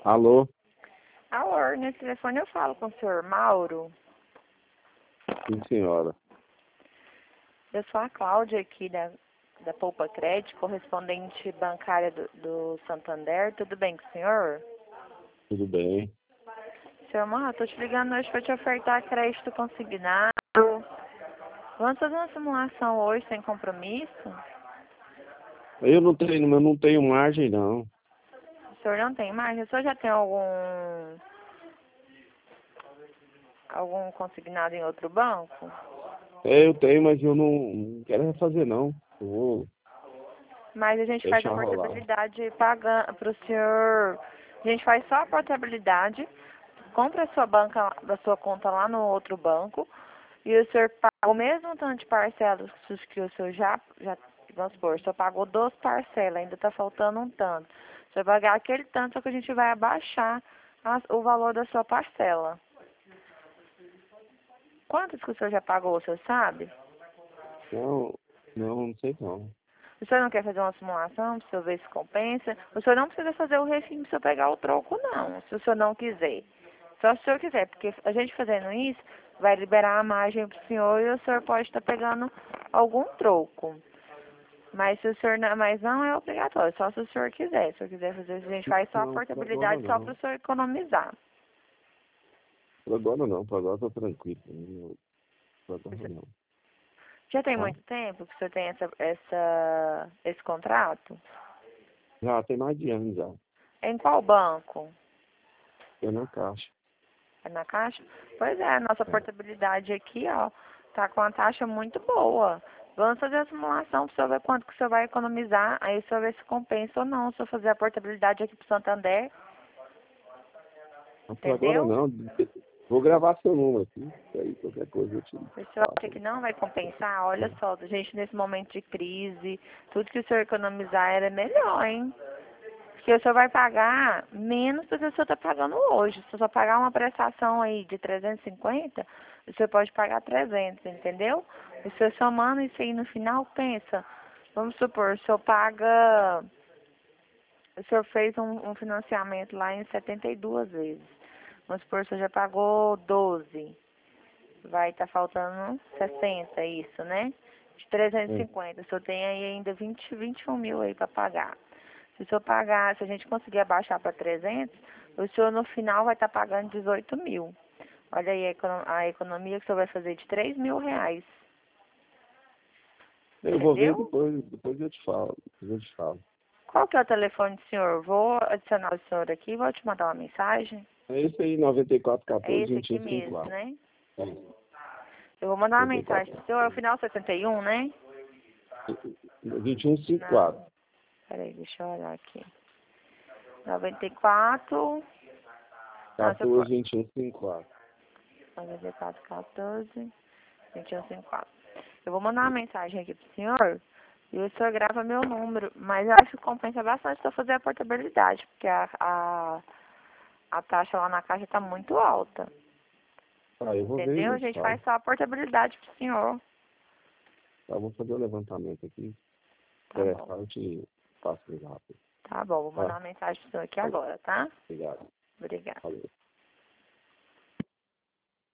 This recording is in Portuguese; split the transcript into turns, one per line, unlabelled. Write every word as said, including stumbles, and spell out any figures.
Alô?
Alô, nesse telefone eu falo com o senhor Mauro.
Sim, senhora.
Eu sou a Cláudia aqui da, da Poupa Crédito, correspondente bancária do, do Santander. Tudo bem com o senhor?
Tudo bem?
Senhor Mauro, estou te ligando hoje para te ofertar crédito consignado. Vamos fazer uma simulação hoje sem compromisso?
Eu não tenho, eu não tenho margem, não.
O senhor não tem margem? O senhor já tem algum, algum consignado em outro banco?
É, eu tenho, mas eu não, não quero refazer, não. Eu vou
Mas a gente faz a
deixar rolar.
portabilidade pagando para o senhor. A gente faz só a portabilidade, compra a sua banca, a sua conta lá no outro banco e o senhor paga o mesmo tanto de parcelas que o senhor já, já vamos supor, o senhor pagou doze parcelas, ainda está faltando um tanto. O senhor vai pagar aquele tanto, só que a gente vai abaixar a, o valor da sua parcela. Quantas que o senhor já pagou, o senhor sabe?
Não, não, não sei não.
O senhor não quer fazer uma simulação para o senhor ver se compensa? O senhor não precisa fazer o refim para o senhor pegar o troco, não, se o senhor não quiser. Só se o senhor quiser, porque a gente fazendo isso vai liberar a margem para o senhor e o senhor pode estar pegando algum troco. Mas se o senhor não, mas não é obrigatório, só se o senhor quiser. Se o senhor quiser fazer, a gente faz só a
Não, por agora
portabilidade só para
não.
o senhor economizar.
Por agora não, por agora tô tranquilo. Eu- Por agora não.
Já tem
Tá?
muito tempo que o senhor tem essa, essa, esse contrato?
Já tem mais de ano já.
Em qual banco?
É na caixa.
É na Caixa? Pois é, a nossa
É.
portabilidade aqui, ó, tá com uma taxa muito boa. Vamos fazer a simulação para o senhor ver quanto que o senhor vai economizar, aí o senhor ver se compensa ou não, se eu fazer a portabilidade aqui pro Santander,
Mas por agora
entendeu?
não. Vou gravar seu número aqui. Aí qualquer coisa eu te
Se o senhor acha que
passo.
não vai compensar, olha só, gente, nesse momento de crise, tudo que o senhor economizar era melhor, hein? Porque o senhor vai pagar menos do que o senhor está pagando hoje. Se o senhor pagar uma prestação aí de trezentos e cinquenta, o senhor pode pagar trezentos, entendeu? E o senhor somando isso aí no final, pensa, vamos supor, o senhor paga, o senhor fez um, um financiamento lá em setenta e duas vezes. Vamos supor, o senhor já pagou doze, vai estar faltando sessenta, isso, né? De trezentos e
É.
cinquenta, o senhor tem aí ainda vinte, vinte e um mil aí para pagar. Se o senhor pagar, se a gente conseguir abaixar para trezentos, o senhor no final vai estar pagando dezoito mil. Olha aí a, econo a economia que o senhor vai fazer de três mil reais.
Eu vou ver
Entendeu?
depois, depois eu te falo. Depois eu te falo.
Qual que é o telefone do senhor? Vou adicionar o senhor aqui, vou te mandar uma mensagem.
É esse aí, noventa e quatro,
É
quatorze,
esse
vinte e
aqui
um, cinquenta e
mesmo,
quatro.
né?
É,
Eu vou mandar uma
noventa e
mensagem
quatro.
pro senhor, é o final sessenta e um, né?
vinte e um, cinquenta e quatro.
Não, peraí, deixa eu olhar aqui. noventa e quatro, não, você
quatorze,
pode.
vinte e um, cinquenta e quatro.
noventa e quatro, quatorze, vinte e um, cinquenta e quatro. Eu vou mandar uma mensagem aqui pro senhor e o senhor grava meu número, mas eu acho que compensa bastante se eu fazer a portabilidade, porque a, a, a taxa lá na caixa tá muito alta.
Ah, eu vou ver e
Entendeu? A
eu te
gente
falo.
faz só a portabilidade pro senhor.
Tá, vou fazer o levantamento aqui.
Tá
É,
bom.
eu te passo mais rápido.
Tá bom, vou mandar
Tá?
uma mensagem pro senhor aqui
Falou.
agora, tá?
Obrigado.
Obrigada.
Falou.